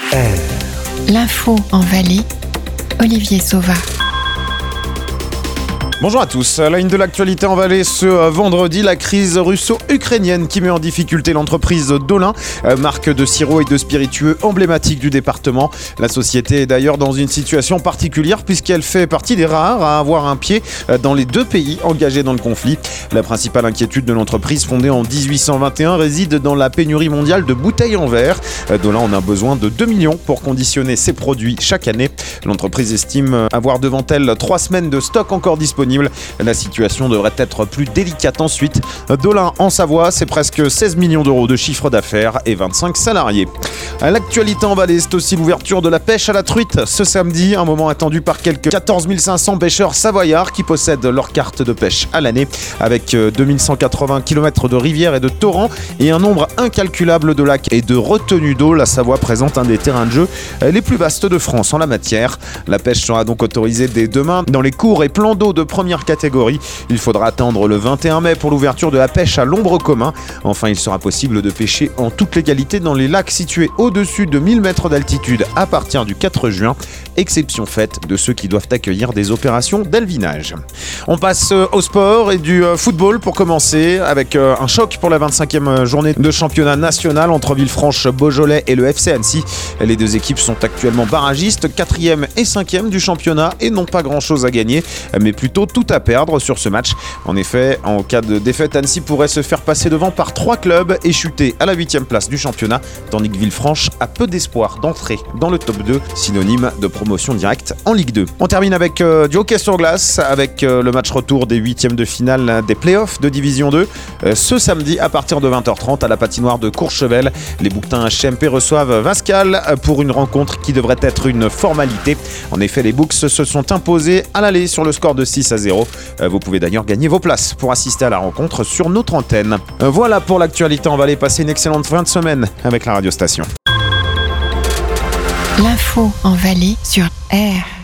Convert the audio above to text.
L'info en Valais, Olivier Sauva. Bonjour à tous. À la une de l'actualité en Valais ce vendredi, la crise russo-ukrainienne qui met en difficulté l'entreprise Dolin, marque de sirop et de spiritueux emblématique du département. La société est d'ailleurs dans une situation particulière puisqu'elle fait partie des rares à avoir un pied dans les deux pays engagés dans le conflit. La principale inquiétude de l'entreprise fondée en 1821 réside dans la pénurie mondiale de bouteilles en verre. Dolin en a besoin de 2 millions pour conditionner ses produits chaque année. L'entreprise estime avoir devant elle 3 semaines de stock encore disponibles. La situation devrait être plus délicate ensuite. Dolin en Savoie, c'est presque 16 millions d'euros de chiffre d'affaires et 25 salariés. L'actualité en Valais, c'est aussi l'ouverture de la pêche à la truite ce samedi, un moment attendu par quelques 14 500 pêcheurs savoyards qui possèdent leur carte de pêche à l'année, avec 2180 km de rivières et de torrents et un nombre incalculable de lacs et de retenues d'eau. La Savoie présente un des terrains de jeu les plus vastes de France en la matière. La pêche sera donc autorisée dès demain dans les cours et plans d'eau de première catégorie. Il faudra attendre le 21 mai pour l'ouverture de la pêche à l'ombre commun. Enfin, il sera possible de pêcher en toute légalité dans les lacs situés au-dessus de 1000 mètres d'altitude à partir du 4 juin, exception faite de ceux qui doivent accueillir des opérations d'alvinage. On passe au sport et du football pour commencer avec un choc pour la 25e journée de championnat national entre Villefranche-Beaujolais et le FC Annecy. Les deux équipes sont actuellement barragistes, 4e et 5e du championnat et n'ont pas grand-chose à gagner, mais plutôt tout à perdre sur ce match. En effet, en cas de défaite, Annecy pourrait se faire passer devant par 3 clubs et chuter à la 8e place du championnat, tandis que Villefranche a peu d'espoir d'entrer dans le top 2, synonyme de promotion directe en Ligue 2. On termine avec du hockey sur glace, avec le match retour des 8e de finale des playoffs de Division 2. Ce samedi, à partir de 20h30, à la patinoire de Courchevel, les Bouquetins HMP reçoivent Vascal pour une rencontre qui devrait être une formalité. En effet, les Boucs se sont imposés à l'aller sur le score de 6-0. Vous pouvez d'ailleurs gagner vos places pour assister à la rencontre sur notre antenne. Voilà pour l'actualité en Valais. Passez une excellente fin de semaine avec la radiostation. L'info en Valais sur R.